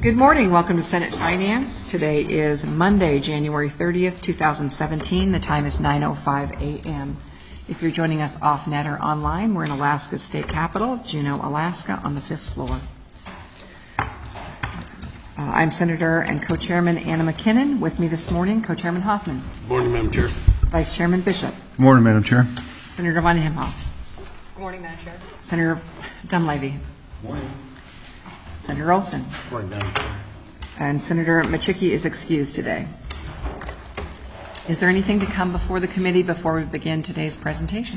Good morning. Welcome to Senate Finance. Today is Monday, January 30th, 2017. The time is 9:05 a.m. If you're joining us off-net or online, we're in Alaska's state capital, Juneau, Alaska, on the 5th floor. I'm Senator and Co-Chairman Anna McKinnon. With me this morning, Co-Chairman Hoffman. Good morning, Madam Chair. Vice Chairman Bishop. Good morning, Madam Chair. Senator Von Imhoff. Good morning, Madam Chair. Senator Dunleavy. Good morning. Senator Olson. Good morning, Madam Chair. And Senator Machicki is excused today. Is there anything to come before the committee before we begin today's presentation?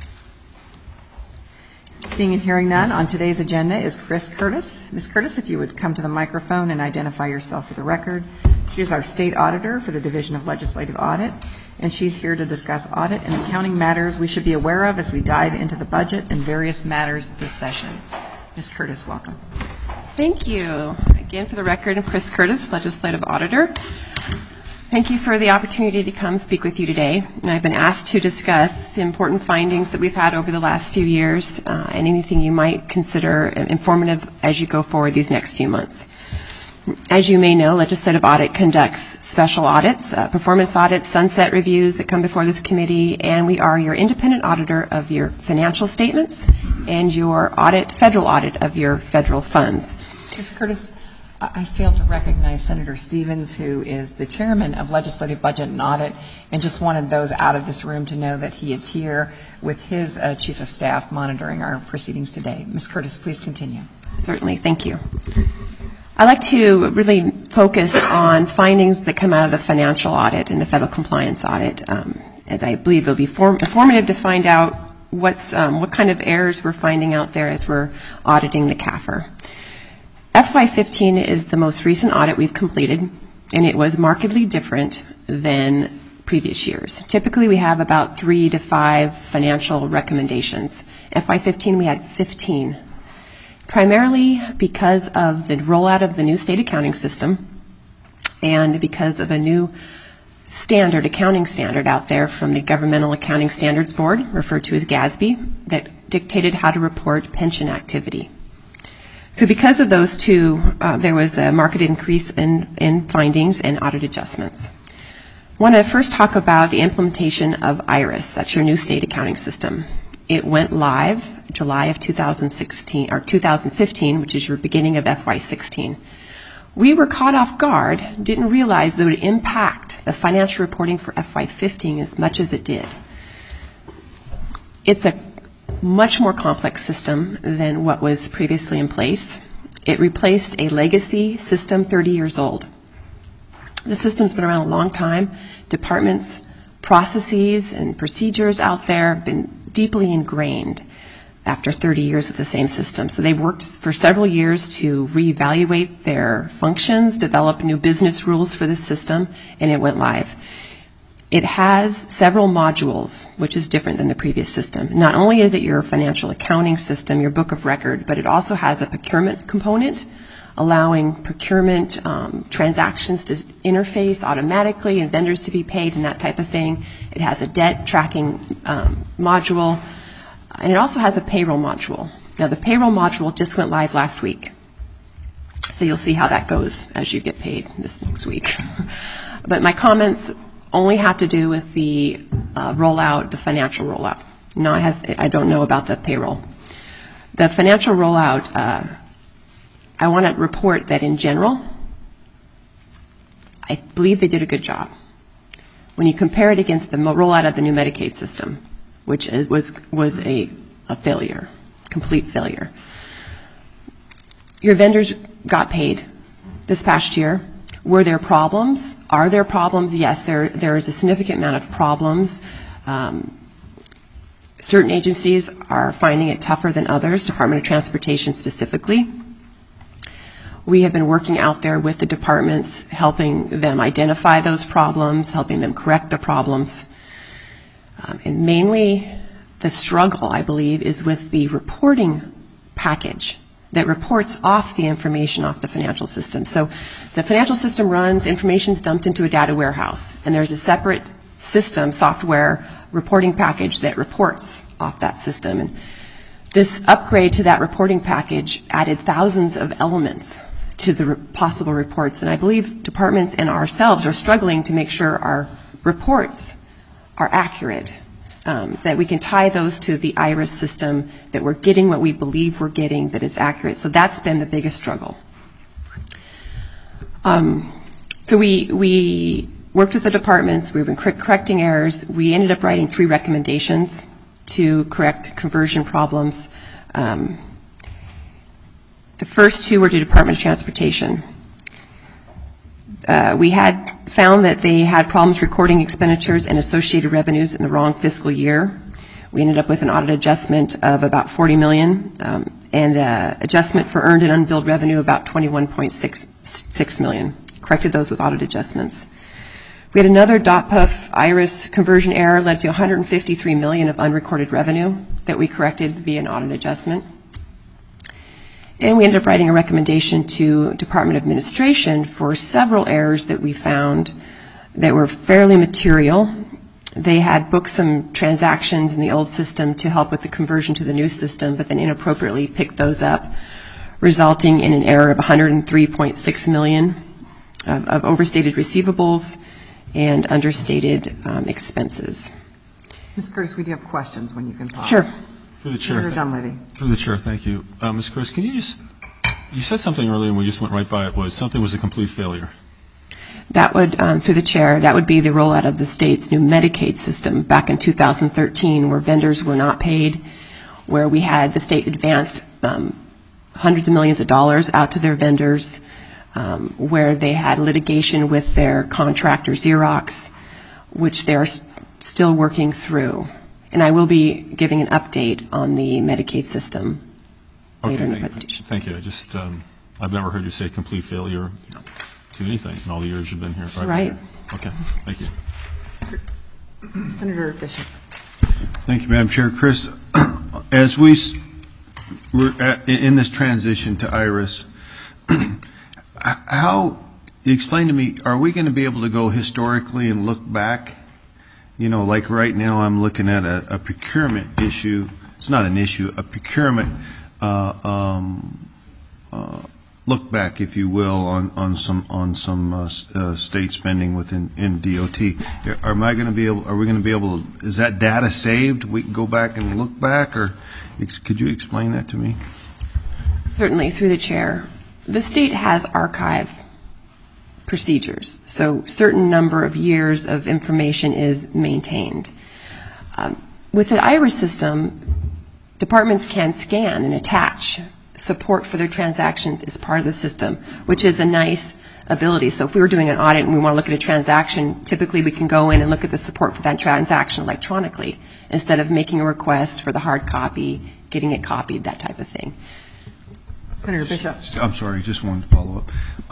Seeing and hearing none, on today's agenda is Chris Curtis. Ms. Curtis, if you would come to the microphone and identify yourself for the record. She is our state auditor for the Division of Legislative Audit, and she's here to discuss audit and accounting matters we should be aware of as we dive into the budget and various matters this session. Ms. Curtis, welcome. Thank you. Again, for the record, I'm Chris Curtis, Legislative Auditor. Thank you for the opportunity to come speak with you today. And I've been asked to discuss important findings that we've had over the last few years and anything you might consider informative as you go forward these next few months. As you may know, Legislative Audit conducts special audits, performance audits, sunset reviews that come before this committee, and we are your independent auditor of your financial statements and your federal audit of your federal funds. Ms. Curtis, I failed to recognize Senator Stevens, who is the chairman of Legislative Budget and Audit, and just wanted those out of this room to know that he is here with his chief of staff monitoring our proceedings today. Ms. Curtis, please continue. Certainly. Thank you. I'd like to really focus on findings that come out of the financial audit and the federal compliance audit, as I believe it'll be informative to find out what kind of errors we're finding out there as we're auditing the CAFR. FY15 is the most recent audit we've completed, and it was markedly different than previous years. Typically, we have about 3 to 5 financial recommendations. FY15, we had 15. Primarily because of the rollout of the new state accounting system and because of a new accounting standard out there from the Governmental Accounting Standards Board, referred to as GASB, that dictated how to report pension activity. So because of those two, there was a marked increase in findings and audit adjustments. I want to first talk about the implementation of IRIS, that's your new state accounting system. It went live July of 2015, which is your beginning of FY16. We were caught off guard, didn't realize that it would impact the financial reporting for FY15 as much as it did. It's a much more complex system than what was previously in place. It replaced a legacy system 30 years old. The system's been around a long time. Departments, processes, and procedures out there have been deeply ingrained after 30 years with the same system. So they worked for several years to reevaluate their functions, develop new business rules for the system, and it went live. It has several modules, which is different than the previous system. Not only is it your financial accounting system, your book of record, but it also has a procurement component, allowing procurement transactions to interface automatically and vendors to be paid and that type of thing. It has a debt tracking module, and it also has a payroll module. Now, the payroll module just went live last week, so you'll see how that goes as you get paid this next week. But my comments only have to do with the rollout, the financial rollout. I don't know about the payroll. The financial rollout, I want to report that in general, I believe they did a good job. When you compare it against the rollout of the new Medicaid system, which was a failure, complete failure. Your vendors got paid this past year. Were there problems? Are there problems? Yes, there is a significant amount of problems. Certain agencies are finding it tougher than others, Department of Transportation specifically. We have been working out there with the departments, helping them identify those problems, helping them correct the problems. And mainly the struggle, I believe, is with the reporting package that reports off the information off the financial system. So the financial system runs, information is dumped into a data warehouse, and there's a separate system, software reporting package that reports off that system. And this upgrade to that reporting package added thousands of elements to the possible reports. And I believe departments and ourselves are struggling to make sure our reports are accurate, that we can tie those to the IRIS system, that we're getting what we believe we're getting, that it's accurate. So that's been the biggest struggle. So we worked with the departments. We've been correcting errors. We ended up writing 3 recommendations to correct conversion problems. The first 2 were to Department of Transportation. We had found that they had problems recording expenditures and associated revenues in the wrong fiscal year. We ended up with an audit adjustment of about $40 million and adjustment for earned and unbilled revenue about $21.6 million. Corrected those with audit adjustments. We had another DOTPUF IRIS conversion error led to $153 million of unrecorded revenue that we corrected via an audit adjustment. And we ended up writing a recommendation to Department of Administration for several errors that we found that were fairly material. They had booked some transactions in the old system to help with the conversion to the new system, but then inappropriately picked those up, resulting in an error of $103.6 million of overstated receivables and understated expenses. Ms. Curtis, we do have questions when you can pause. Sure. Through the chair. Senator Dunleavy. Through the chair, thank you. Ms. Curtis, can you said something earlier and we just went right by it, something was a complete failure. That would, through the chair, that would be the rollout of the state's new Medicaid system back in 2013, where vendors were not paid, where we had the state advanced hundreds of millions of dollars out to their vendors, where they had litigation with their contractor Xerox, which they're still working through. And I will be giving an update on the Medicaid system later in the presentation. Thank you. I've never heard you say complete failure to anything in all the years you've been here. Right. Okay. Thank you. Senator Bishop. Thank you, Madam Chair. Chris, as we're in this transition to IRIS, explain to me, are we going to be able to go historically and look back? You know, like right now I'm looking at a procurement issue. It's not an issue, a procurement look back, if you will, on some state spending within DOT. Are we going to be able to, is that data saved? We can go back and look back, or could you explain that to me? Certainly, through the chair. The state has archive procedures, so a certain number of years of information is maintained. With the IRIS system, departments can scan and attach support for their transactions as part of the system, which is a nice ability. So if we were doing an audit and we want to look at a transaction, typically we can go in and look at the support for that transaction electronically instead of making a request for the hard copy, getting it copied, that type of thing. Senator Bishop. I'm sorry, just one follow-up.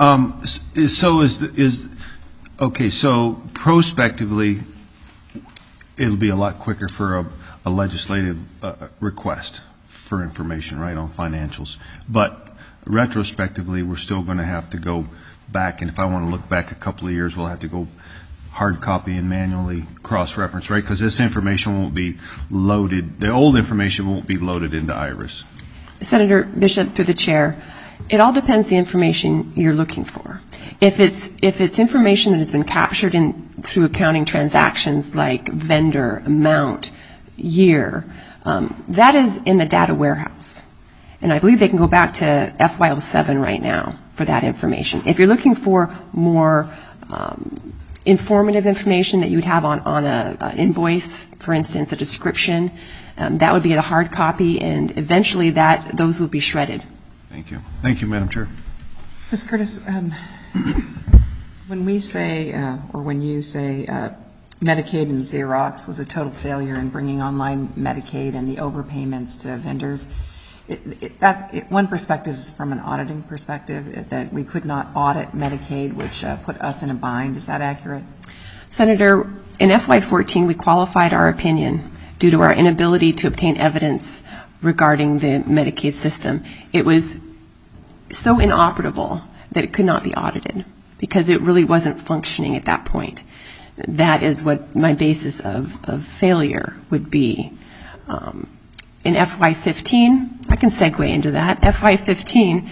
So prospectively, it'll be a lot quicker for a legislative request for information, right, on financials. But retrospectively, we're still going to have to go back, and if I want to look back a couple of years, we'll have to go hard copy and manually cross-reference, right? Because this information won't be loaded, the old information won't be loaded into IRIS. Senator Bishop, through the chair, it all depends the information you're looking for. If it's information that has been captured through accounting transactions like vendor, amount, year, that is in the data warehouse. And I believe they can go back to FY07 right now for that information. If you're looking for more informative information that you would have on an invoice, for instance, a description, that would be the hard copy, and eventually those will be shredded. Thank you. Thank you, Madam Chair. Ms. Curtis, when we say, or when you say Medicaid and Xerox was a total failure in bringing online Medicaid and the overpayments to vendors, one perspective is from an auditing perspective, that we could not audit Medicaid, which put us in a bind. Is that accurate? Senator, in FY14, we qualified our opinion due to our inability to obtain evidence regarding the Medicaid system. It was so inoperable that it could not be audited because it really wasn't functioning at that point. That is what my basis of failure would be. In FY15, I can segue into that. FY15,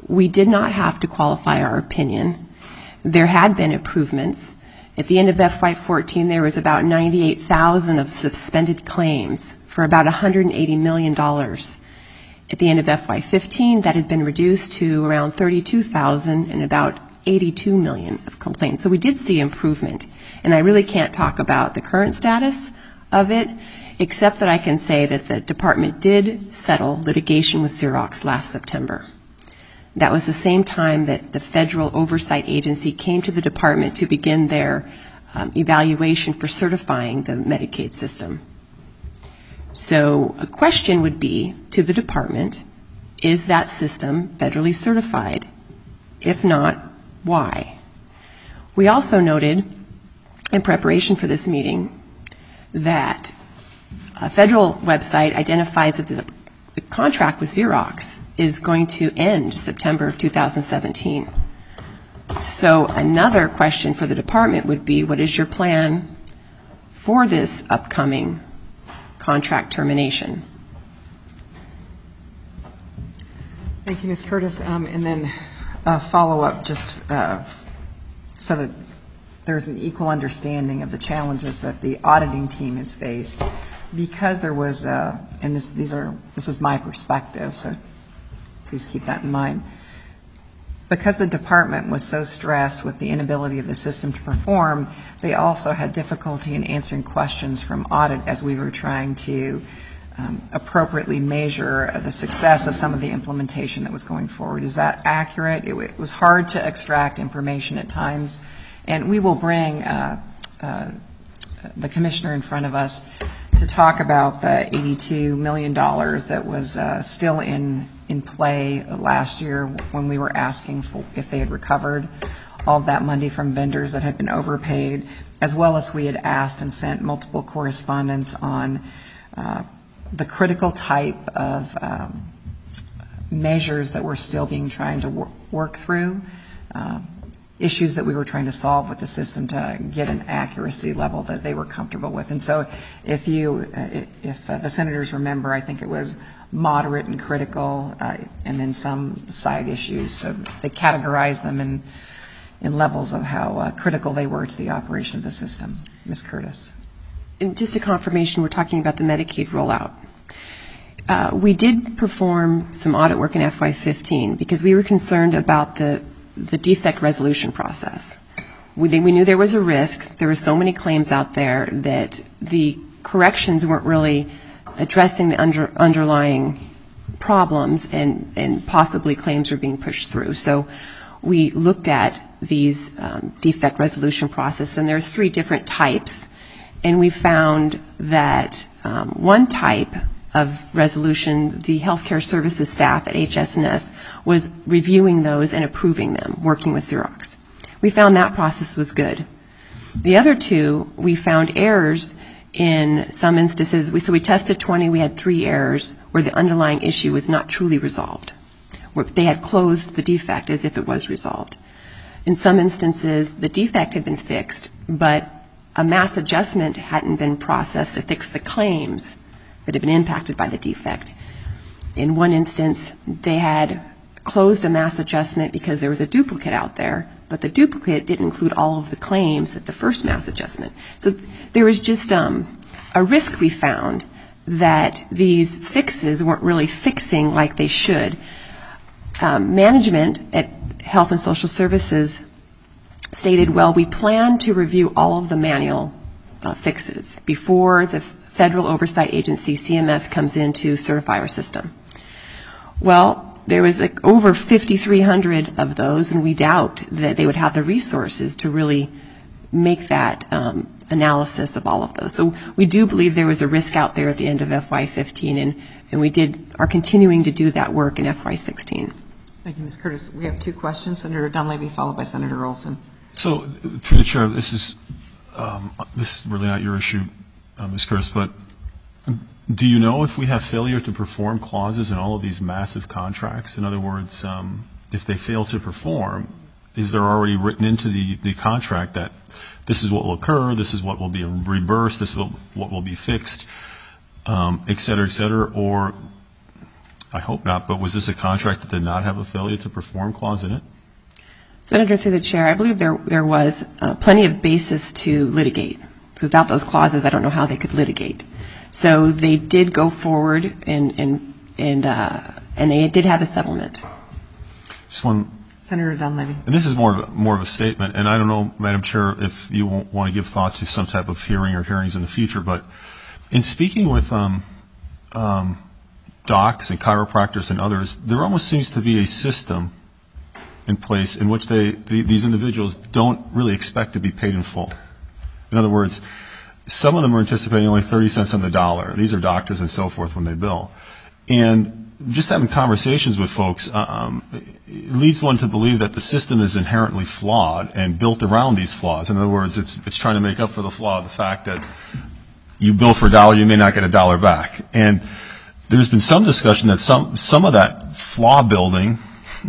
we did not have to qualify our opinion. There had been improvements. At the end of FY14, there was about 98,000 of suspended claims for about $180 million. At the end of FY15, that had been reduced to around 32,000 and about 82 million of complaints. So we did see improvement. And I really can't talk about the current status of it, except that I can say that the department did settle litigation with Xerox last September. That was the same time that the Federal Oversight Agency came to the department to begin their evaluation for certifying the Medicaid system. So a question would be to the department, is that system federally certified? If not, why? We also noted in preparation for this meeting that a federal website identifies that the contract with Xerox is going to end September of 2017. So another question for the department would be, what is your plan for this upcoming contract termination? Thank you, Ms. Curtis. And then a follow-up just so that there's an equal understanding of the challenges that the auditing team has faced. Because there was, and this is my perspective, so please keep that in mind. Because the department was so stressed with the inability of the system to perform, they also had difficulty in answering questions from audit as we were trying to appropriately measure the success of some of the implementation that was going forward. Is that accurate? It was hard to extract information at times, and we will bring the commissioner in front of us to talk about the $82 million that was still in play last year when we were asking for if they had recovered all of that money from vendors that had been overpaid, as well as we had asked and sent multiple correspondence on the critical type of measures that we're still being trying to work through, issues that we were trying to solve with the system to get an accuracy level that they were comfortable with. And so if the senators remember, I think it was moderate and critical, and then some side issues. So they categorized them in levels of how critical they were to the operation of the system. Ms. Curtis. And just a confirmation, we're talking about the Medicaid rollout. We did perform some audit work in FY15 because we were concerned about the defect resolution process. We knew there was a risk. There were so many claims out there that the corrections weren't really addressing the underlying problems, and possibly claims were being pushed through. So we looked at these defect resolution process, and there's 3 different types, and we found that one type of resolution, the healthcare services staff at HS&S was reviewing those and approving them, working with Xerox. We found that process was good. The other 2, we found errors in some instances. So we tested 20, we had 3 errors where the underlying issue was not truly resolved, where they had closed the defect as if it was resolved. In some instances, the defect had been fixed, but a mass adjustment hadn't been processed to fix the claims that had been impacted by the defect. In one instance, they had closed a mass adjustment because there was a duplicate out there, but the duplicate didn't include all of the claims at the first mass adjustment. So there was just a risk we found that these fixes weren't really fixing like they should. Management at Health and Social Services stated, well, we plan to review all of the manual fixes before the Federal Oversight Agency, CMS, comes in to certify our system. Well, there was over 5,300 of those, and we doubt that they would have the resources to really make that analysis of all of those. So we do believe there was a risk out there at the end of FY15, and we are continuing to do that work in FY16. Thank you, Ms. Curtis. We have 2 questions. Senator Dunleavy, followed by Senator Olson. So, through the chair, this is really not your issue, Ms. Curtis, but do you know if we have failure to perform clauses in all of these massive contracts? In other words, if they fail to perform, is there already written into the contract that this is what will occur, this is what will be reimbursed, this is what will be fixed, et cetera, or I hope not, but was this a contract that did not have a failure to perform clause in it? Senator, through the chair, I believe there was plenty of basis to litigate. So without those clauses, I don't know how they could litigate. So they did go forward and they did have a settlement. Just one. Senator Dunleavy. And this is more of a statement, and I don't know, Madam Chair, if you want to give thought to some type of hearing or hearings in the future, but in speaking with docs and chiropractors and others, there almost seems to be a system in place in which these individuals don't really expect to be paid in full. In other words, some of them are anticipating only 30 cents on the dollar. These are doctors and so forth when they bill. And just having conversations with folks it leads one to believe that the system is inherently flawed and built around these flaws. In other words, it's trying to make up for the flaw of the fact that you bill for a dollar, you may not get a dollar back. And there's been some discussion that some of that flaw building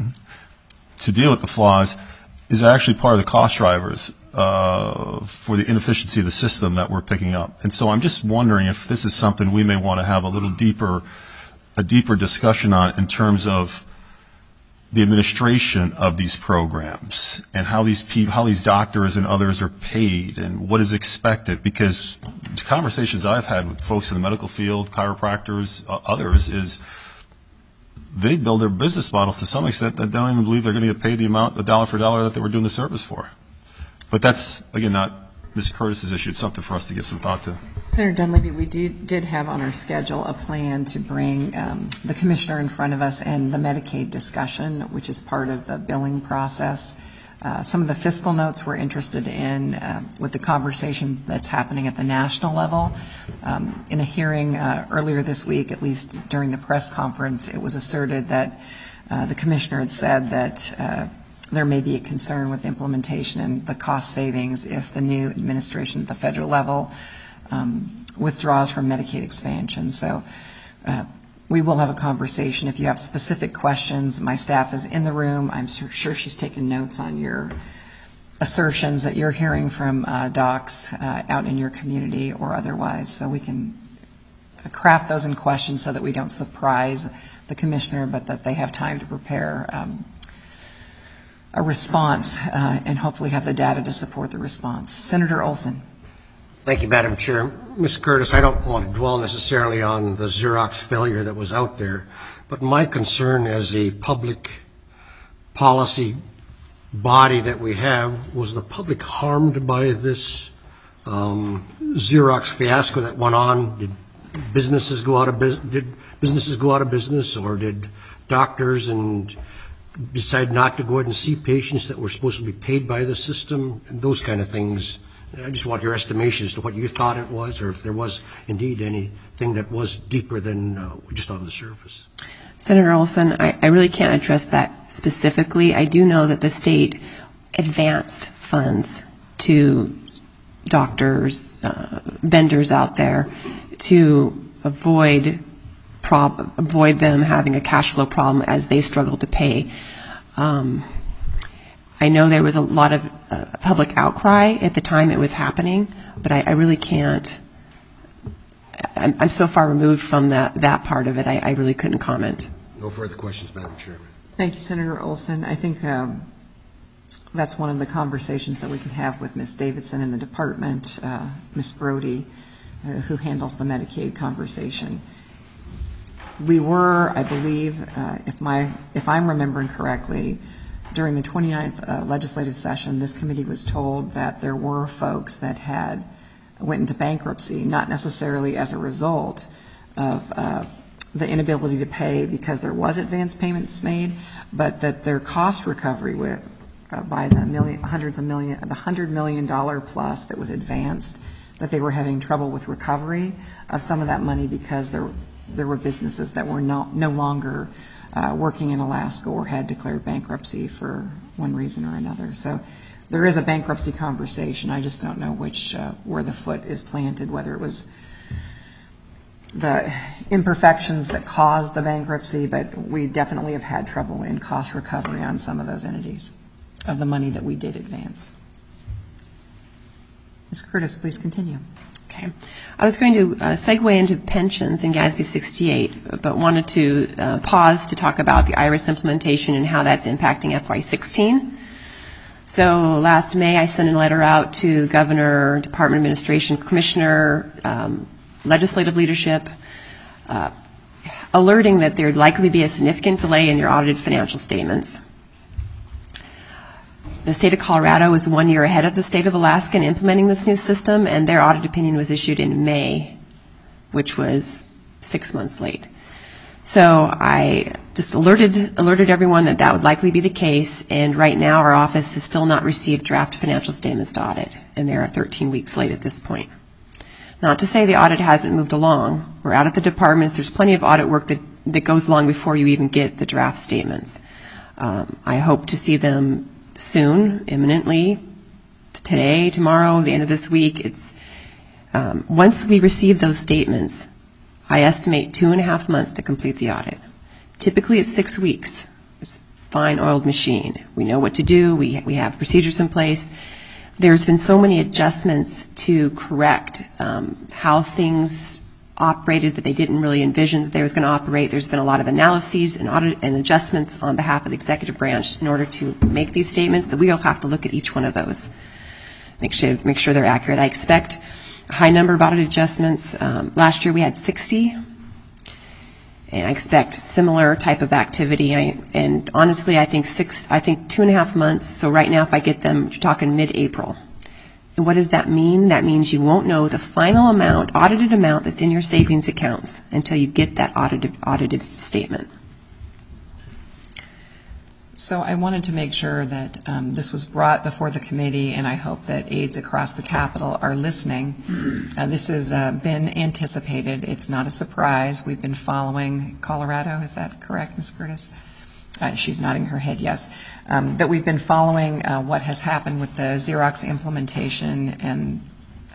to deal with the flaws is actually part of the cost drivers for the inefficiency of the system that we're picking up. And so I'm just wondering if this is something we may want to have a deeper discussion on in terms of the administration of these programs and how these doctors and others are paid and what is expected. Because the conversations I've had with folks in the medical field, chiropractors, others, is they build their business models to some extent that they don't even believe they're going to get paid the amount, the dollar for dollar, that they were doing the service for. But that's, again, not Ms. Curtis's issue. It's something for us to give some thought to. Senator Dunleavy, we did have on our schedule a plan to bring the commissioner in front of us and the Medicaid discussion, which is part of the billing process. Some of the fiscal notes we're interested in with the conversation that's happening at the national level. In a hearing earlier this week, at least during the press conference, it was asserted that the commissioner had said that there may be a concern with implementation and the cost savings if the new administration at the federal level withdraws from Medicaid expansion. So we will have a conversation. If you have specific questions, my staff is in the room. I'm sure she's taken notes on your assertions that you're hearing from docs out in your community or otherwise, so we can craft those in questions so that we don't surprise the commissioner, but that they have time to prepare a response and hopefully have the data to support the response. Senator Olson. Thank you, Madam Chair. Ms. Curtis, I don't want to dwell necessarily on the Xerox failure that was out there, but my concern as a public policy body that we have, was the public harmed by this Xerox fiasco that went on? Did businesses go out of business, or did doctors decide not to go ahead and see patients that were supposed to be paid by the system, and those kind of things? I just want your estimation as to what you thought it was, or if there was indeed anything that was deeper than just on the surface. Senator Olson, I really can't address that specifically. I do know that the state advanced funds to doctors, vendors out there, to avoid them having a cash flow problem as they struggle to pay. I know there was a lot of public outcry at the time it was happening, but I really can't. I'm so far removed from that part of it, I really couldn't comment. No further questions, Madam Chairman. Thank you, Senator Olson. I think that's one of the conversations that we can have with Ms. Davidson in the department, Ms. Brody, who handles the Medicaid conversation. We were, I believe, if I'm remembering correctly, during the 29th legislative session, this committee was told that there were folks that went into bankruptcy, not necessarily as a result of the inability to pay because there was advance payments made, but that their cost recovery by the $100 million plus that was advanced, that they were having trouble with recovery of some of that money because there were businesses that were no longer working in Alaska or had declared bankruptcy for one reason or another. So there is a bankruptcy conversation. I just don't know where the foot is planted, whether it was the imperfections that caused the bankruptcy, but we definitely have had trouble in cost recovery on some of those entities of the money that we did advance. Ms. Curtis, please continue. Okay. I was going to segue into pensions in GASB 68, but wanted to pause to talk about the IRIS implementation and how that's impacting FY16. So last May, I sent a letter out to the Governor, Department of Administration, Commissioner, legislative leadership, alerting that there would likely be a significant delay in your audited financial statements. The state of Colorado is 1 year ahead of the state of Alaska in implementing this new system, and their audit opinion was issued in May, which was 6 months late. So I just alerted everyone that that would likely be the case, and right now our office has still not received draft financial statements to audit, and they are 13 weeks late at this point. Not to say the audit hasn't moved along. We're out at the departments. There's plenty of audit work that goes along before you even get the draft statements. I hope to see them soon, imminently, today, tomorrow, the end of this week. Once we receive those statements, I estimate 2.5 months to complete the audit. Typically it's 6 weeks. It's a fine-oiled machine. We know what to do. We have procedures in place. There's been so many adjustments to correct how things operated that they didn't really envision that they was going to operate. There's been a lot of analyses and audit and adjustments on behalf of the executive branch in order to make these statements that we all have to look at each one of those, make sure they're accurate. I expect a high number of audit adjustments. Last year we had 60, and I expect similar type of activity. And honestly, I think 2.5 months. So right now, if I get them, you're talking mid-April. And what does that mean? That means you won't know the final amount, audited amount that's in your savings accounts until you get that audited statement. So I wanted to make sure that this was brought before the committee, and I hope that aides across the Capitol are listening. This has been anticipated. It's not a surprise. We've been following Colorado. Is that correct, Ms. Curtis? She's nodding her head, yes. That we've been following what has happened with the Xerox implementation and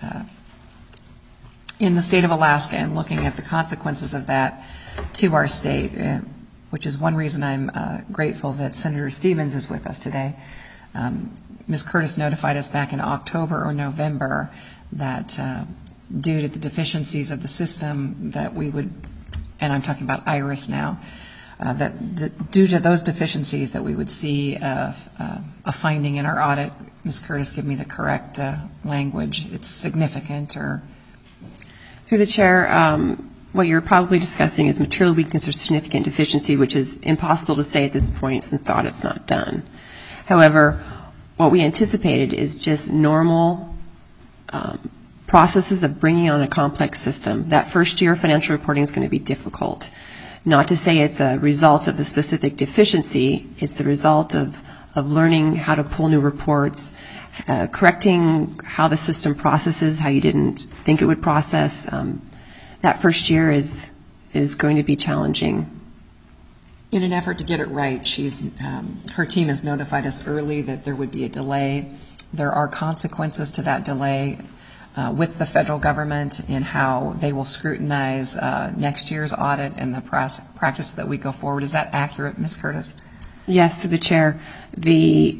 in the state of Alaska and looking at the consequences of that to our state, which is one reason I'm grateful that Senator Stevens is with us today. Ms. Curtis notified us back in October or November that due to the deficiencies of the system that we would, and I'm talking about IRIS now, that due to those deficiencies that we would see a finding in our audit. Ms. Curtis, give me the correct language. It's significant or... Through the chair, what you're probably discussing is material weakness or significant deficiency, which is impossible to say at this point since the audit's not done. However, what we anticipated is just normal processes of bringing on a complex system. That first year financial reporting is going to be difficult. Not to say it's a result of the specific deficiency, it's the result of learning how to pull new reports, correcting how the system processes, how you didn't think it would process. That first year is going to be challenging. In an effort to get it right, her team has notified us early that there would be a delay. There are consequences to that delay with the federal government in how they will scrutinize next year's audit and the practice that we go forward. Is that accurate, Ms. Curtis? Yes, to the chair. The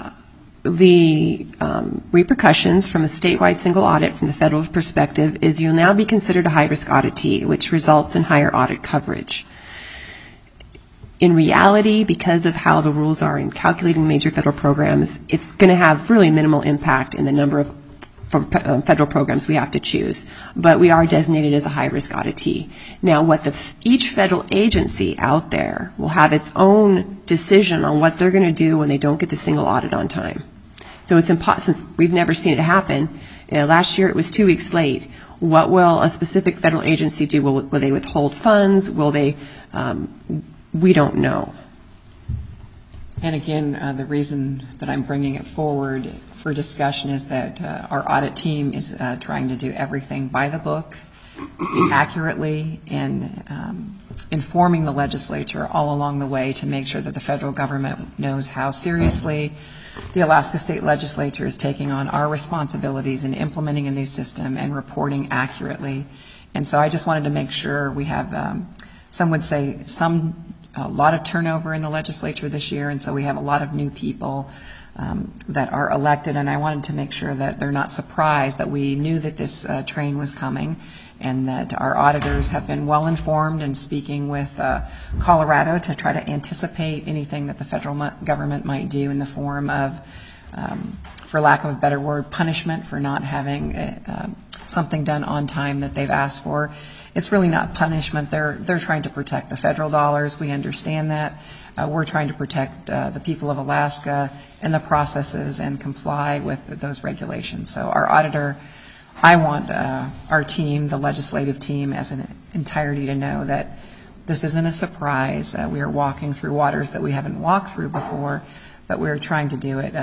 repercussions from a statewide single audit from the federal perspective is you'll now be considered a high-risk auditee, which results in higher audit coverage. In reality, because of how the rules are in calculating major federal programs, it's going to have really minimal impact in the number of federal programs we have to choose. But we are designated as a high-risk auditee. Now, each federal agency out there will have its own decision on what they're going to do when they don't get the single audit on time. So it's since we've never seen it happen. Last year it was 2 weeks late. What will a specific federal agency do? Will they withhold funds? Will they? We don't know. And again, the reason that I'm bringing it forward for discussion is that our audit team is trying to do everything by the book, accurately, and informing the legislature all along the way to make sure that the federal government knows how seriously the Alaska State Legislature is taking on our responsibilities in implementing a new system and reporting accurately. And so I just wanted to make sure we have, some would say, a lot of turnover in the legislature this year, and so we have a lot of new people that are elected, and I wanted to make sure that they're not surprised that we knew that this train was coming, and that our auditors have been well informed in speaking with Colorado to try to anticipate anything that the federal government might do in the form of, for lack of a better word, punishment for not having something done on time that they've asked for. It's really not punishment. They're trying to protect the federal dollars. We understand that. We're trying to protect the people of Alaska and the processes and comply with those regulations. So our auditor, I want our team, the legislative team as an entirety, to know that this isn't a surprise. We are walking through waters that we haven't walked through before, but we're trying to do it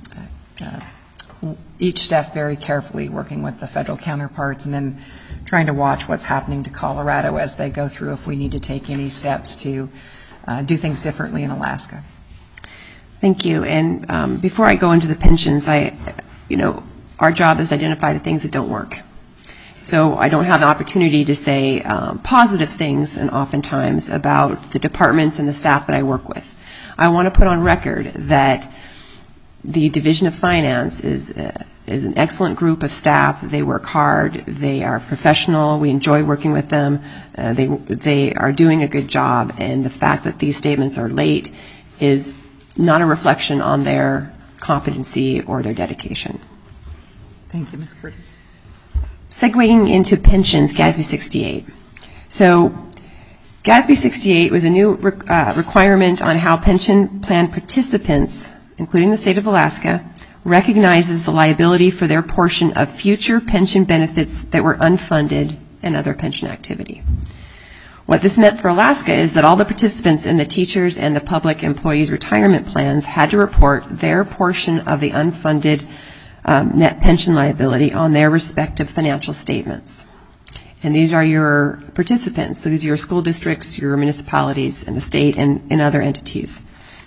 each step very carefully, working with the federal counterparts, and then trying to watch what's happening to Colorado as they go through if we need to take any steps to do things differently in Alaska. Thank you. And before I go into the pensions, our job is to identify the things that don't work. So I don't have an opportunity to say positive things, and oftentimes, about the departments and the staff that I work with. I want to put on record that the Division of Finance is an excellent group of staff. They work hard. They are professional. We enjoy working with them. They are doing a good job, and the fact that these statements are late is not a reflection on their competency or their dedication. Thank you, Ms. Curtis. Segueing into pensions, GASB 68. So GASB 68 was a new requirement on how pension plan participants, including the state of Alaska, recognizes the liability for their portion of future pension benefits that were unfunded and other pension activity. What this meant for Alaska is that all the participants in the teachers and the public employees retirement plans had to report their portion of the unfunded net pension liability on their respective financial statements. And these are your participants. So these are your school districts, your municipalities, and the state and other entities.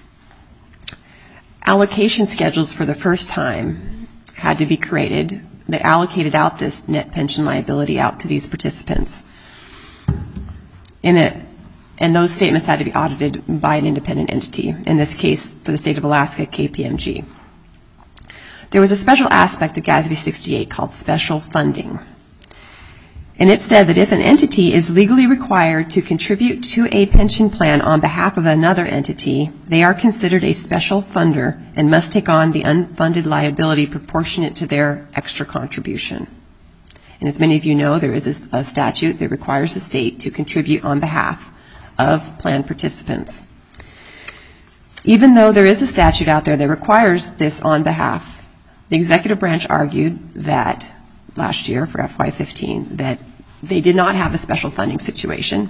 Allocation schedules for the first time had to be created. They allocated out this net pension liability out to these participants. And those statements had to be audited by an independent entity, in this case, for the state of Alaska, KPMG. There was a special aspect of GASB 68 called special funding. And it said that if an entity is legally required to contribute to a pension plan on behalf of another entity, they are considered a special funder and must take on the unfunded liability proportionate to their extra contribution. And as many of you know, there is a statute that requires the state to contribute on behalf of plan participants. Even though there is a statute out there that requires this on behalf, the executive branch argued that last year for FY15 that they did not have a special funding situation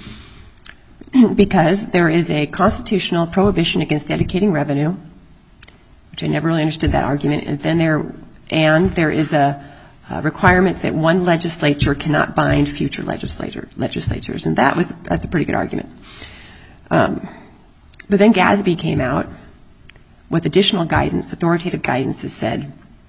because there is a constitutional prohibition against dedicating revenue, which I never really understood that argument, and there is a requirement that one legislature cannot bind future legislatures, and that's a pretty good argument. But then GASB came out with additional guidance, authoritative guidance, that said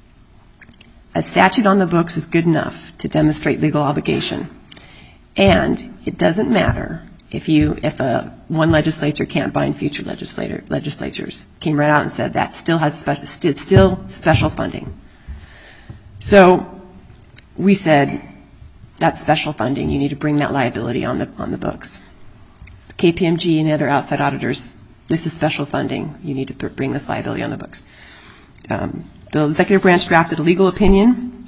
a statute on the books is good enough to demonstrate legal obligation, and it doesn't matter if one legislature can't bind future legislatures. Came right out and said that still special funding. So we said that's special funding. You need to bring that liability on the books. KPMG and the other outside auditors, this is special funding. You need to bring this liability on the books. The executive branch drafted a legal opinion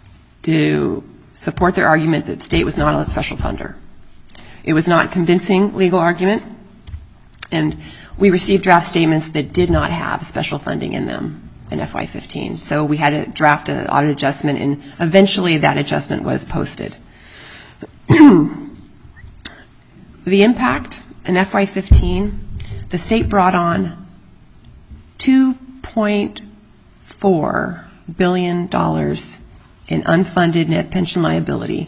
to support their argument that the state was not a special funder. It was not a convincing legal argument, and we received draft statements that did not have special funding in them in FY15. So we had to draft an audit adjustment, and eventually that adjustment was posted. The impact in FY15, the state brought on $2.4 billion in unfunded net pension liability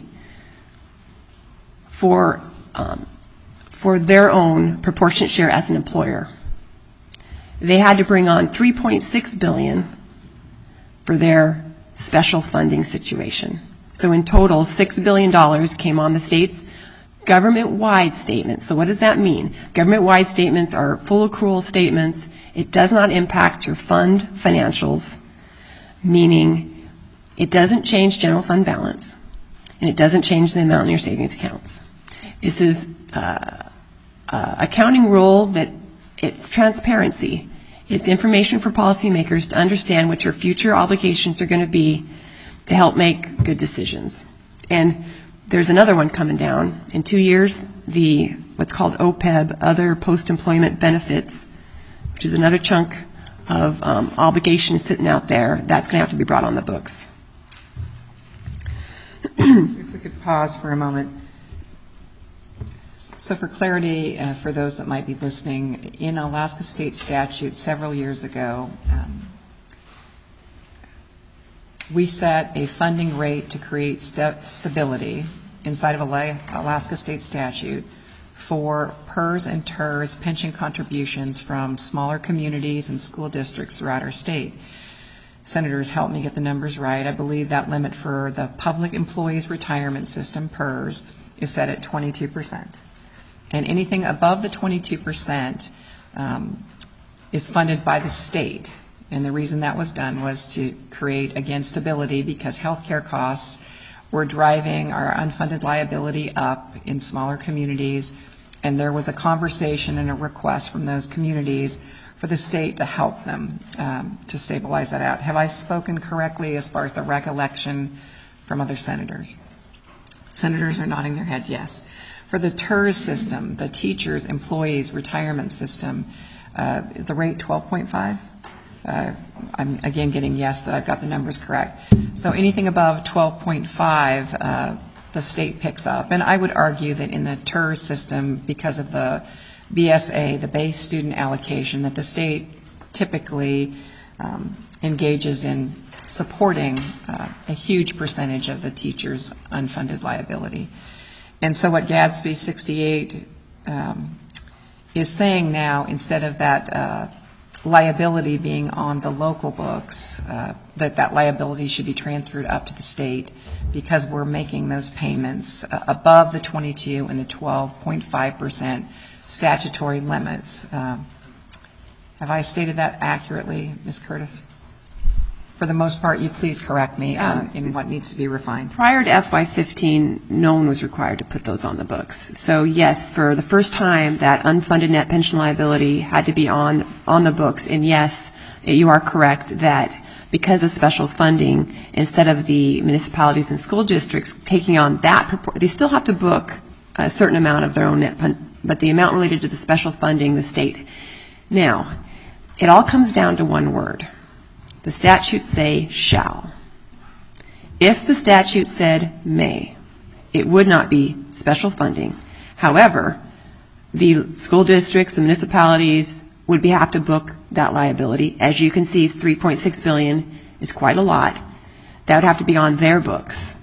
for their own proportionate share as an employer. They had to bring on $3.6 billion for their special funding situation. So in total, $6 billion came on the states government-wide statements. So what does that mean? Government-wide statements are full accrual statements. It does not impact your fund financials, meaning it doesn't change general fund balance, and it doesn't change the amount in your savings accounts. This is accounting rule that it's transparency. It's information for policymakers to understand what your future obligations are going to be to help make good decisions. And there's another one coming down. In 2 years, what's called OPEB, Other Post-Employment Benefits, which is another chunk of obligations sitting out there, that's going to have to be brought on the books. If we could pause for a moment. So for clarity, for those that might be listening, in Alaska state statute several years ago, we set a funding rate to create stability inside of Alaska state statute for PERS and TERS pension contributions from smaller communities and school districts throughout our state. Senators, help me get the numbers right. I believe that limit for the Public Employees Retirement System, PERS, is set at 22%. And anything above the 22% is funded by the state. And the reason that was done was to create, again, stability, because healthcare costs were driving our unfunded liability up in smaller communities, and there was a conversation and a request from those communities for the state to help them to stabilize that out. Have I spoken correctly as far as the recollection from other senators? Senators are nodding their head yes. For the TERS system, the Teachers Employees Retirement System, the rate 12.5? I'm again getting yes that I've got the numbers correct. So anything above 12.5, the state picks up. And I would argue that in the TERS system, because of the BSA, the base student allocation, that the state typically engages in supporting a huge percentage of the teacher's unfunded liability. And so what Gadsby 68 is saying now, instead of that liability being on the local books, that liability should be transferred up to the state, because we're making those payments above the 22 and the 12.5% statutory limits. Have I stated that accurately, Ms. Curtis? For the most part, you please correct me in what needs to be refined. Prior to FY15, no one was required to put those on the books. So yes, for the first time, that unfunded net pension liability had to be on the books. And yes, you are correct that because of special funding, instead of the municipalities and school districts taking on that, they still have to book a certain amount of their own net, but the amount related to the special funding, the state. Now, it all comes down to one word. The statutes say shall. If the statute said may, it would not be special funding. However, the school districts, the municipalities would have to book that liability. As you can see, $3.6 billion is quite a lot. That would have to be on their books.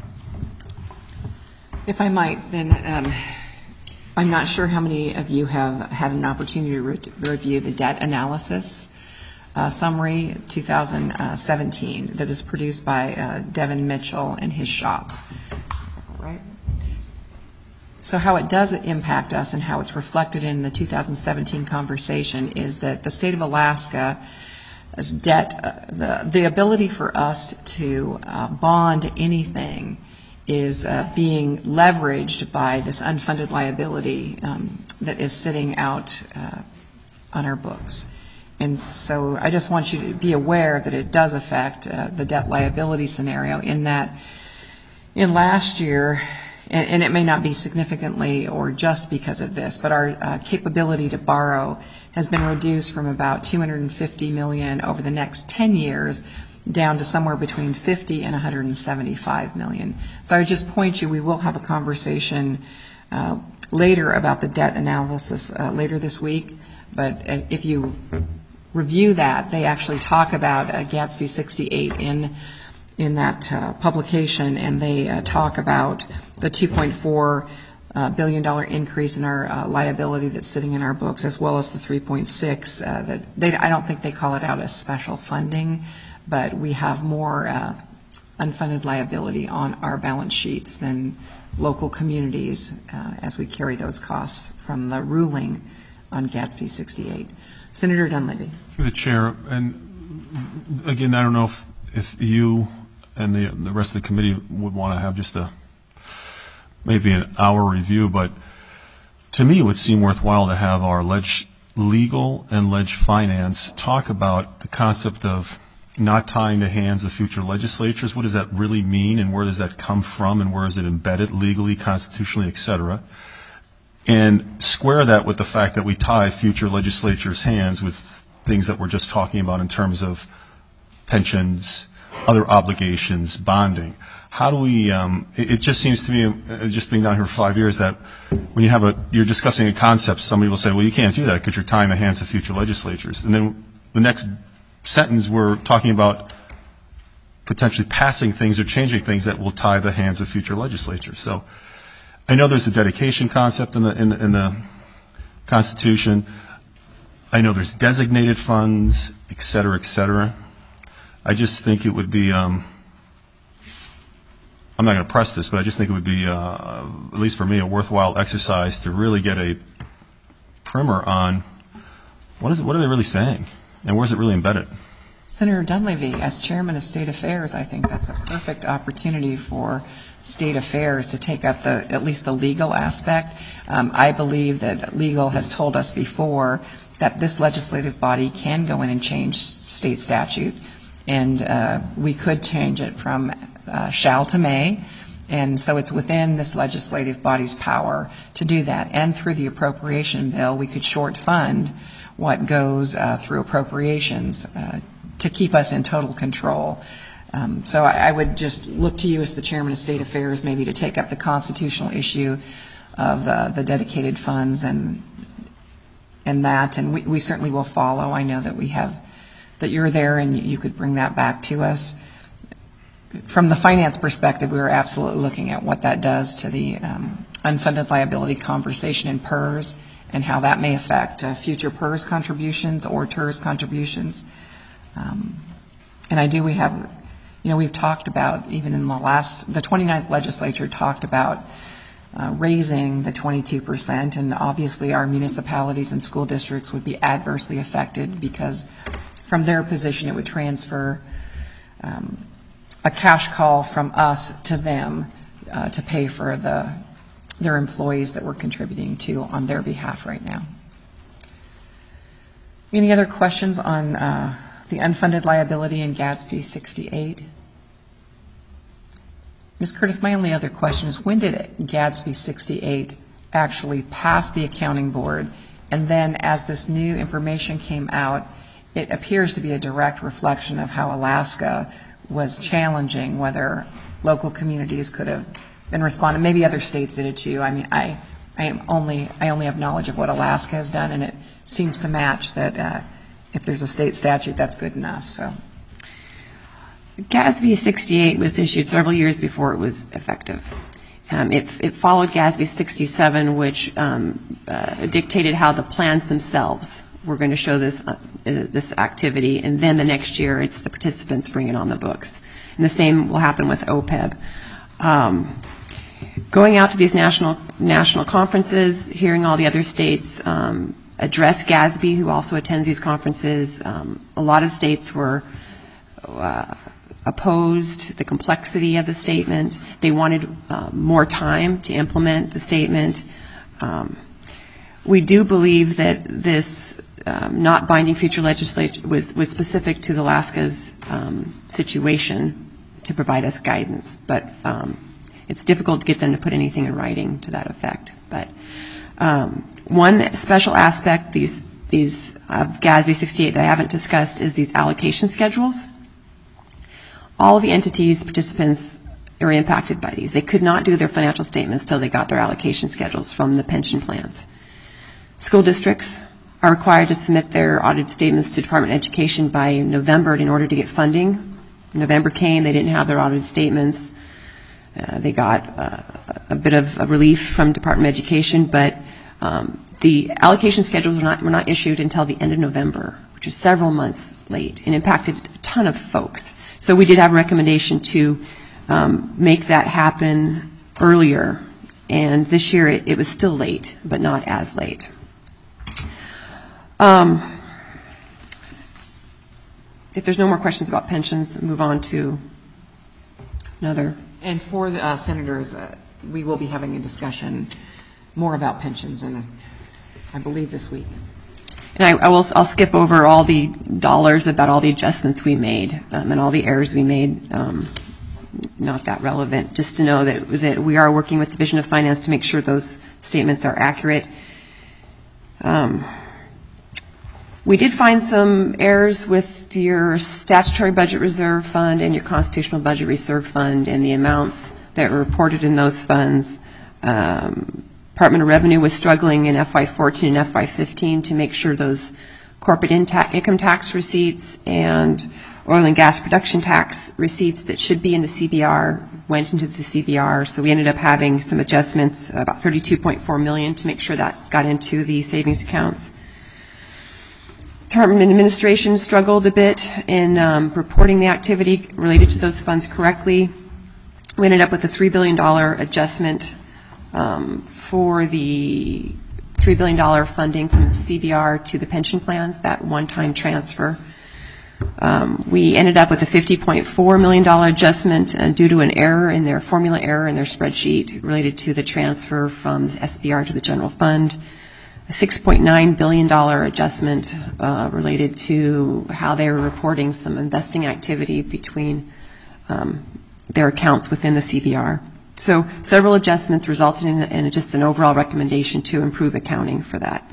If I might, then I'm not sure how many of you have had an opportunity to review the debt analysis summary 2017 that is produced by Devin Mitchell and his shop. Right? So how it does impact us and how it's reflected in the 2017 conversation is that the state of Alaska's debt, the ability for us to bond anything is being leveraged by this unfunded liability that is sitting out on our books. And so I just want you to be aware that it does affect the debt liability scenario, in that in last year, and it may not be significantly or just because of this, but our capability to borrow has been reduced from about $250 million over the next 10 years down to somewhere between $50 and $175 million. So I would just point you, we will have a conversation later about the debt analysis later this week, but if you review that, they actually talk about Gadsby 68 in that publication, and they talk about the $2.4 billion increase in our liability that's sitting in our books, as well as the 3.6 that I don't think they call it out as special funding, but we have more unfunded liability on our balance sheets than local communities as we carry those costs from the ruling on Gatsby 68. Senator Dunleavy. Through the chair, and again, I don't know if you and the rest of the committee would want to have just maybe an hour review, but to me it would seem worthwhile to have our legal and finance talk about the concept of not tying the hands of future legislatures. What does that really mean, and where does that come from, and where is it embedded legally, constitutionally, et cetera? And square that with the fact that we tie future legislatures' hands with things that we're just talking about in terms of pensions, other obligations, bonding. How do we, it just seems to me, just being down here for 5 years, that when you're discussing a concept, somebody will say, well, you can't do that because you're tying the hands of future legislatures. And then the next sentence, we're talking about potentially passing things or changing things that will tie the hands of future legislatures. So I know there's a dedication concept in the Constitution. I know there's designated funds, et cetera, et cetera. I just think it would be, I'm not going to press this, but I just think it would be, at least for me, a worthwhile exercise to really get a primer on what are they really saying, and where is it really embedded? Senator Dunleavy, as Chairman of State Affairs, I think that's a perfect opportunity for State Affairs to take up at least the legal aspect. I believe that legal has told us before that this legislative body can go in and change state statute, and we could change it from shall to may, and so it's within this legislative body's power to do that. And through the appropriation bill, we could short fund what goes through appropriations to keep us in total control. So I would just look to you as the Chairman of State Affairs maybe to take up the constitutional issue of the dedicated funds and that, and we certainly will follow. I know that you're there and you could bring that back to us. From the finance perspective, we were absolutely looking at what that does to the unfunded liability conversation in PERS and how that may affect future PERS contributions or TERS contributions. And we've talked about, even in the 29th legislature talked about raising the 22%, and obviously our municipalities and school districts would be adversely affected because from their position it would transfer a cash call from us to them to pay for their employees that we're contributing to on their behalf right now. Any other questions on the unfunded liability in Gatsby 68? Ms. Curtis, my only other question is, when did Gatsby 68 actually pass the accounting board? And then as this new information came out, it appears to be a direct reflection of how Alaska was challenging whether local communities could have been responding. Maybe other states did it too. I mean, I only have knowledge of what Alaska has done, and it seems to match that if there's a state statute, that's good enough. So, GASB 68 was issued several years before it was effective. It followed GASB 67, which dictated how the plans themselves were going to show this activity, and then the next year it's the participants bring it on the books. And the same will happen with OPEB. Going out to these national conferences, hearing all the other states address GASB, who also attends these conferences, a lot of states were opposed the complexity of the statement. They wanted more time to implement the statement. We do believe that this not binding future legislation was specific to Alaska's situation to provide us guidance, but it's difficult to get them to put anything in writing to that effect. But one special aspect these of GASB 68 that I haven't discussed is these allocation schedules. All of the entities, participants, are impacted by these. They could not do their financial statements until they got their allocation schedules from the pension plans. School districts are required to submit their audited statements to Department of Education by November in order to get funding. November came, they didn't have their audited statements. They got a bit of a relief from Department of Education, but the allocation schedules were not issued until the end of November, which is several months late, and impacted a ton of folks. So we did have a recommendation to make that happen earlier And this year it was still late, but not as late. If there's no more questions about pensions, move on to another. And for the senators, we will be having a discussion more about pensions, and I believe this week. And I'll skip over all the dollars about all the adjustments we made and all the errors we made. Not that relevant. Just to know that we are working with Division of Finance to make sure those statements are accurate. We did find some errors with your statutory budget reserve fund and your constitutional budget reserve fund and the amounts that were reported in those funds. Department of Revenue was struggling in FY14 and FY15 to make sure those corporate income tax receipts and oil and gas production tax receipts that should be in the CBR went into the CBR. So we ended up having some adjustments, about $32.4 million, to make sure that got into the savings accounts. Department Administration struggled a bit in reporting the activity related to those funds correctly. We ended up with a $3 billion adjustment for the $3 billion funding from CBR to the pension plans, that one-time transfer. We ended up with a $50.4 million adjustment due to an error in their formula error in their spreadsheet related to the transfer from the SBR to the general fund. A $6.9 billion adjustment related to how they were reporting some investing activity between their accounts within the CBR. So several adjustments resulted in just an overall recommendation to improve accounting for that.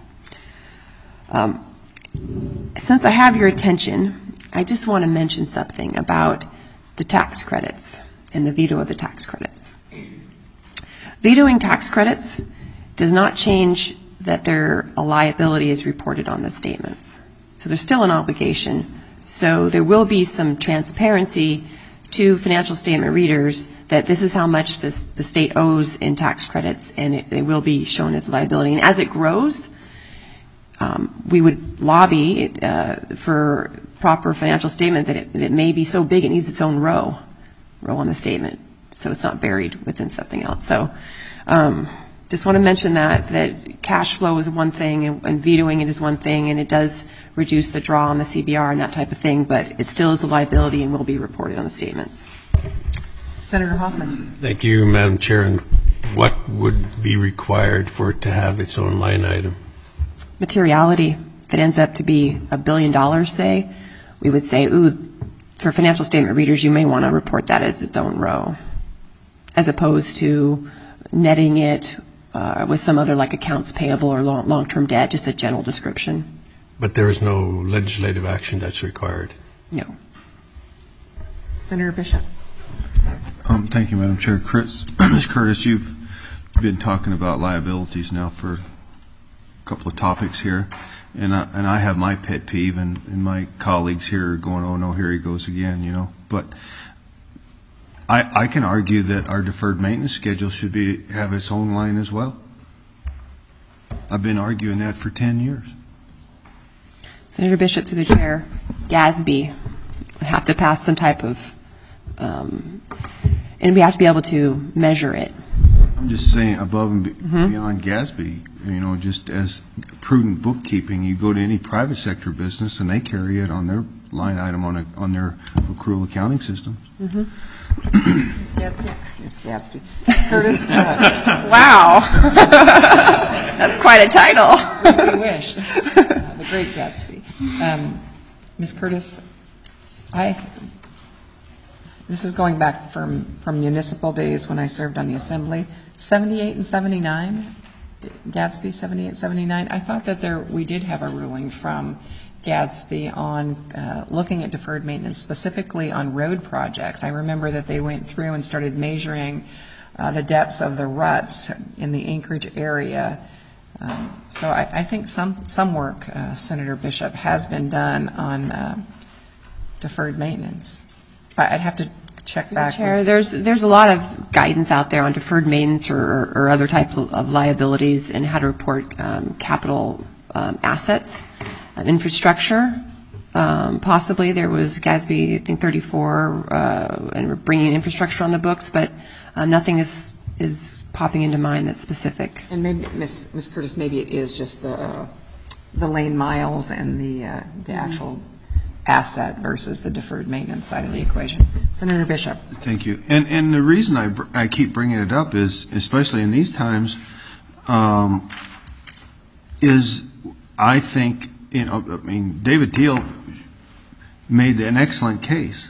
Since I have your attention, I just want to mention something about the tax credits and the veto of the tax credits. Vetoing tax credits does not change that a liability is reported on the statements. So there's still an obligation. So there will be some transparency to financial statement readers that this is how much the state owes in tax credits, and it will be shown as a liability. And as it grows, we would lobby for proper financial statement that it may be so big it needs its own row on the statement, so it's not buried within something else. So just want to mention that cash flow is one thing and vetoing it is one thing, and it does reduce the draw on the CBR and that type of thing, but it still is a liability and will be reported on the statements. Senator Hoffman. Thank you, Madam Chair. And what would be required for it to have its own line item? Materiality. If it ends up to be $1 billion, say, we would say, for financial statement readers, you may want to report that as its own row, as opposed to netting it with some other like accounts payable or long-term debt, just a general description. But there is no legislative action that's required. No. Senator Bishop. Thank you, Madam Chair. Ms. Curtis, you've been talking about liabilities now for a couple of topics here, and I have my pet peeve, and my colleagues here are going, oh no, here he goes again, But I can argue that our deferred maintenance schedule should have its own line as well. I've been arguing that for 10 years. Senator Bishop, to the chair, GASB would have to pass some type of, and we have to be able to measure it. I'm just saying above and beyond GASB, just as prudent bookkeeping, you go to any private sector business and they carry it on their line item on their accrual accounting systems. Ms. Gadsby. Ms. Curtis. Wow. That's quite a title. We wish. The Great Gatsby. Ms. Curtis, this is going back from municipal days when I served on the Assembly. 78 and 79, Gadsby 78, 79. I thought that we did have a ruling from Gadsby on looking at deferred maintenance, specifically on road projects. I remember that they went through and started measuring the depths of the ruts in the Anchorage area. So I think some work, Senator Bishop, has been done on deferred maintenance. I'd have to check back. Chair, there's a lot of guidance out there on deferred maintenance or other types of liabilities and how to report capital assets. Infrastructure, possibly there was GASB, I think 34, and we're bringing infrastructure on the books, but nothing has is popping into mind that's specific. And maybe, Ms. Curtis, maybe it is just the lane miles and the actual asset versus the deferred maintenance side of the equation. Senator Bishop. Thank you. And the reason I keep bringing it up is, especially in these times, is I think, David Teal made an excellent case.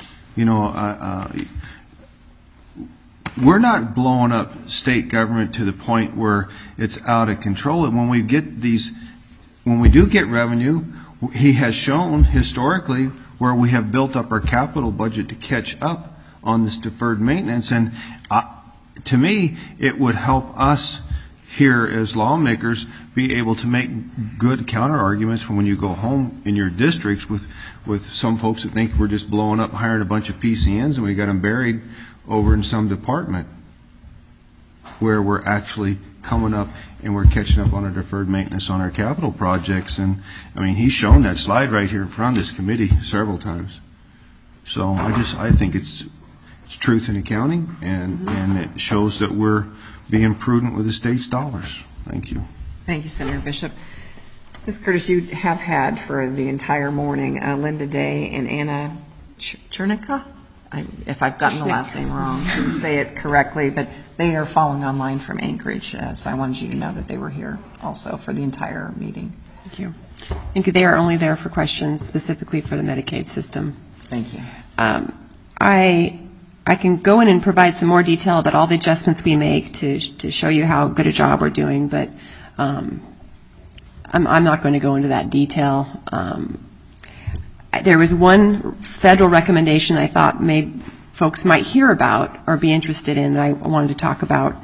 We're not blowing up state government to the point where it's out of control. And when we do get revenue, he has shown historically where we have built up our capital budget to catch up on this deferred maintenance. And to me, it would help us here as lawmakers be able to make good counter arguments when you go home in your districts with some folks that think we're just blowing up, hiring a bunch of PCNs and we got them buried over in some department, where we're actually coming up and we're catching up on our deferred maintenance on our capital projects. And he's shown that slide right here in front of this committee several times. So I think it's truth in accounting, and it shows that we're being prudent with the state's dollars. Thank you. Thank you, Senator Bishop. Ms. Curtis, you have had for the entire morning Linda Day and Anna Chernica. If I've gotten the last name wrong, please say it correctly, but they are following online from Anchorage, so I wanted you to know that they were here also for the entire meeting. Thank you. And they are only there for questions specifically for the Medicaid system. Thank you. I can go in and provide some more detail about all the adjustments we make to show you how good a job we're doing, but I'm not going to go into that detail. There was one federal recommendation I thought folks might hear about or be interested in that I wanted to talk about.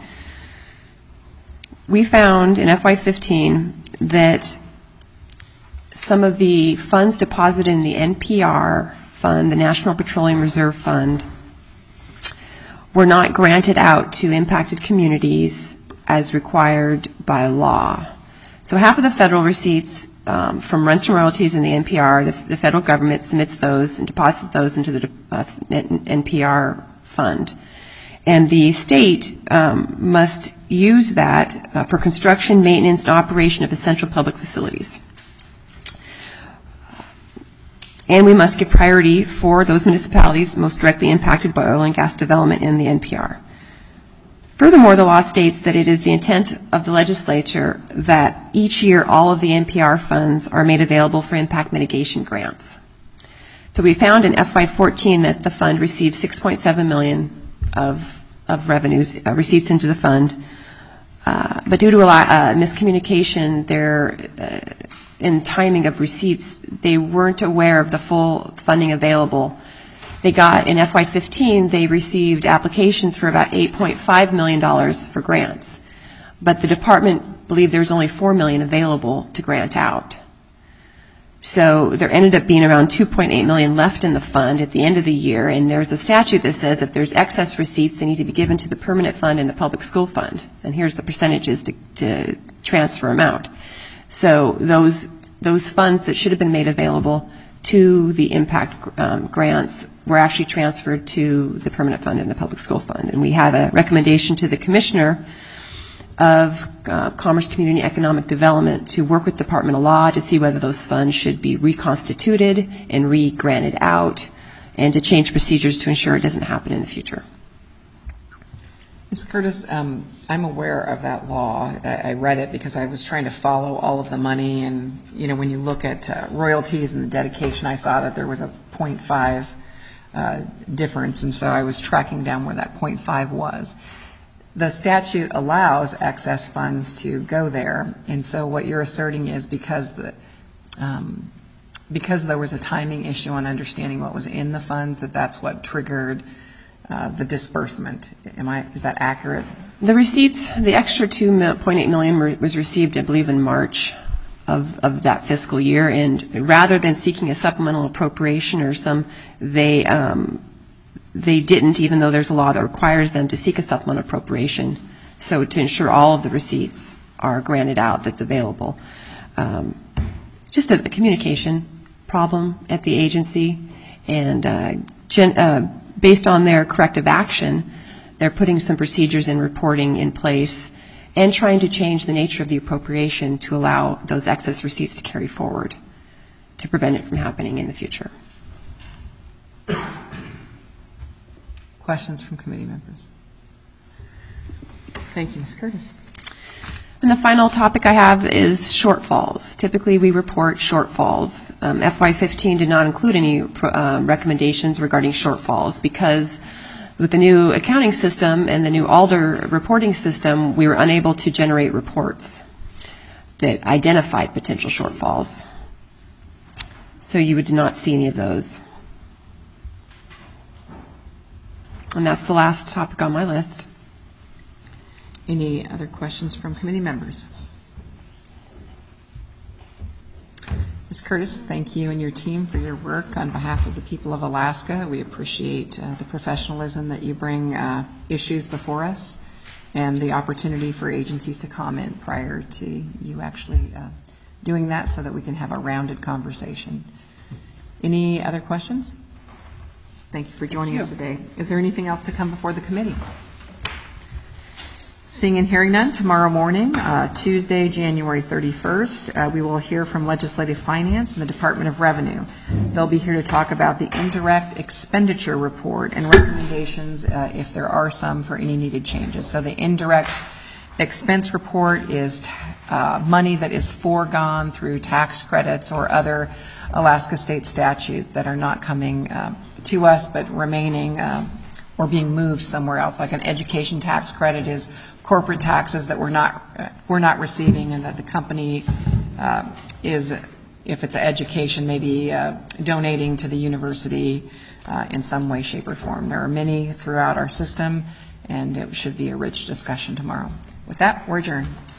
We found in FY15 that some of the funds deposited in the NPR fund, the National Petroleum Reserve Fund, were not granted out to impacted communities as required by law. So half of the federal receipts from rents and royalties in the NPR, the federal government submits those and deposits those into the NPR fund. And the state must use that for construction, maintenance, and operation of essential public facilities. And we must give priority for those municipalities most directly impacted by oil and gas development in the NPR. Furthermore, the law states that it is the intent of the legislature that each year all of the NPR funds are made available for impact mitigation grants. So we found in FY14 that the fund received $6.7 million of revenues, receipts into the fund. But due to a miscommunication there in timing of receipts, they weren't aware of the full funding available. They got, in FY15, they received applications for about $8.5 million for grants. But the department believed there was only $4 million available to grant out. So there ended up being around $2.8 million left in the fund at the end of the year, and there's a statute that says if there's excess receipts, they need to be given to the permanent fund and the public school fund. And here's the percentages to transfer them out. So those funds that should have been made available to the impact grants were actually transferred to the permanent fund and the public school fund. And we have a recommendation to the Commissioner of Commerce, Community, and Economic Development to work with Department of Law to see whether those funds should be reconstituted and re-granted out, and to change procedures to ensure it doesn't happen in the future. Ms. Curtis, I'm aware of that law. I read it because I was trying to follow all of the money, and when you look at royalties and the dedication, I saw that there was a 0.5 difference, and so I was tracking down where that 0.5 was. The statute allows excess funds to go there, and so what you're asserting is because there was a timing issue on understanding what was in the funds, that's what triggered the disbursement. Is that accurate? The receipts, the extra $2.8 million was received, I believe, in March of that fiscal year, and rather than seeking a supplemental appropriation or they didn't, even though there's a law that requires them to seek a supplemental appropriation, so to ensure all of the receipts are granted out that's available. Just a communication problem at the agency, and based on their corrective action, They're putting some procedures and reporting in place and trying to change the nature of the appropriation to allow those excess receipts to carry forward to prevent it from happening in the future. Questions from committee members? Thank you, Ms. Curtis. And the final topic I have is shortfalls. Typically, we report shortfalls. FY15 did not include any recommendations regarding shortfalls because with the new accounting system and the new ALDR reporting system, we were unable to generate reports that identified potential shortfalls. So you would not see any of those. And that's the last topic on my list. Any other questions from committee members? Ms. Curtis, thank you and your team for your work on behalf of the people of Alaska. We appreciate the professionalism that you bring issues before us and the opportunity for agencies to comment prior to you actually doing that so that we can have a rounded conversation. Any other questions? Thank you for joining us today. Is there anything else to come before the committee? Seeing and hearing none, tomorrow morning, Tuesday, January 31st, we will hear from Legislative Finance and the Department of Revenue. They'll be here to talk about the indirect expenditure report and recommendations, if there are some, for any needed changes. So the indirect expense report is money that is foregone through tax credits or other Alaska state statute that are not coming to us but remaining or being moved somewhere else. Like an education tax credit is corporate taxes that we're not receiving, and that the company is, if it's education, maybe donating to the university in some way, shape, or form. There are many throughout our system, and it should be a rich discussion tomorrow. With that, we're adjourned.